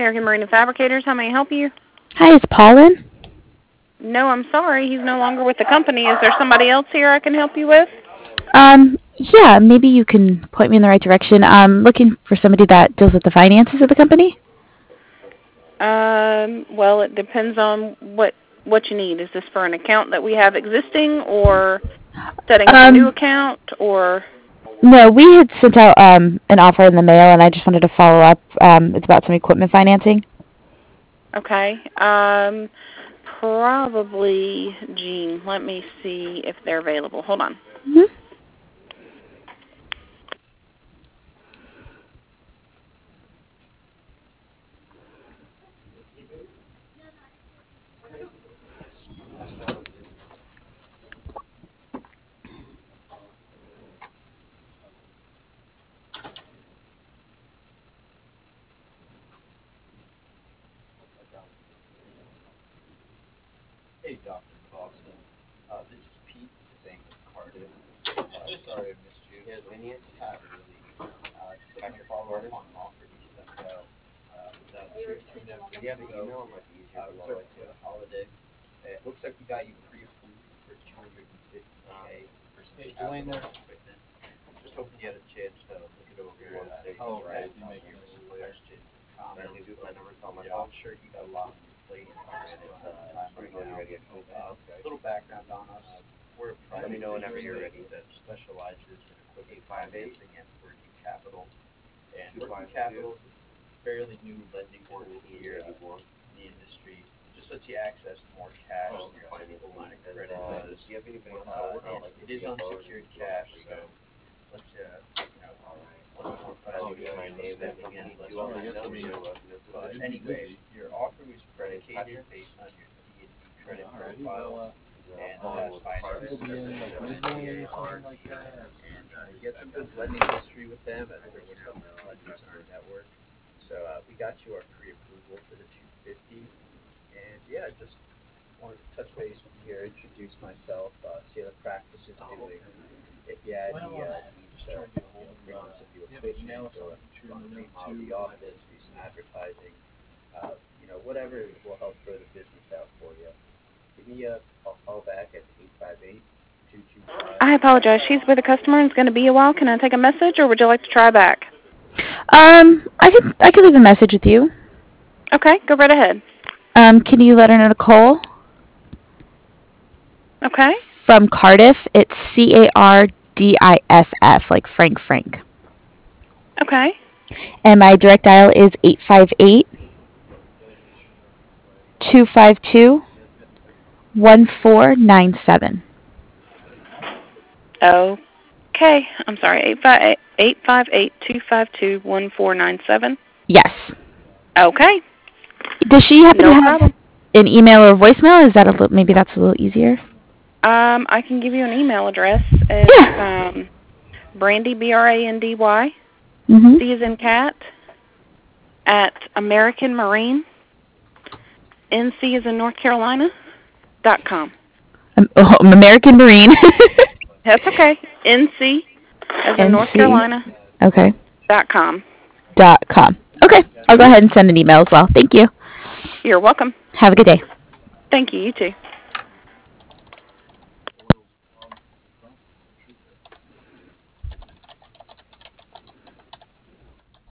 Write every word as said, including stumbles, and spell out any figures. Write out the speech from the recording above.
American Marine and Fabricators. How may I help you? Hi, is Paul in? No, I'm sorry. He's no longer with the company. Is there somebody else here I can help you with? Um, yeah, maybe you can point me in the right direction. I'm looking for somebody that deals with the finances of the company. Um, well, it depends on what what you need. Is this for an account that we have existing, or setting up a new Um, account, or? no, we had sent out um, an offer in the mail, and I just wanted to follow up. Um, it's about some equipment financing. Okay. Um, probably Jean. Let me see if they're available. Hold on. Mm-hmm. Hey, Doctor Clausen. Uh, this is Pete with the Bank of Cardiff. Uh, sorry I missed you. Yeah, we need to have really. Uh, just looking to follow up on an offer you sent out. Uh, was out two, two and a half weeks ago. Uh, it was right before the holiday. It looks like we got you pre-approved for two hundred fifty K for some capital equipment. Just hoping you had a chance to look it over. Uh, oh, right. You make your some questions and comments. Yeah, I'm sure you got a lot on your plate. So, uh, time right now. Uh, a little background on us. We're a private business that specializes in equipment financing and working capital. And working capital is a fairly new lending tool here uh, in the industry. It just lets you access more cash than your typical line of credit does. Uh, and it is unsecured cash, so lets you, you know, less more financial spending and less risk. But anyway, your offer was predicated based on your D and D credit profile and past finances with S B A and R D. And uh, you had some good lending history with them, as they're one of the big lenders in our network. So uh, we got you our pre-approval for the two fifty. And yeah, just wanted to touch base with you here, introduce myself, uh, see how the practice is doing. If you had any uh, needs to, you know, bring in some new equipment or want to remodel the office, do some advertising, uh, you know, whatever will help grow the business out for you. Give me a call, call back at eight five eight, two two five. I apologize. She's with a customer and it's going to be a while. Can I take a message, or would you like to try back? Um, I could I could leave a message with you. Okay, go right ahead. Um, can you let her know Nicole Okay. from Cardiff? It's C A R D I F F, like Frank Frank. Okay. And my direct dial is eight five eight, two five two, one four nine seven. Okay. I'm sorry. Eight five eight eight five eight two five two one four nine seven. Yes. Okay. Does she happen No to have problem. an email or voicemail? Is that a little, maybe that's a little easier? Um, I can give you an email address. It's Yeah. um, Brandy, B R A N D Y, Mhm. C as in cat, at American Marine, N C as in North Carolina, dot com. Um, oh, American Marine. That's okay. N C as in N North C. Carolina, Okay. dot com. Dot com. Okay. I'll go ahead and send an email as well. Thank you. You're welcome. Have a good day. Thank you. You too.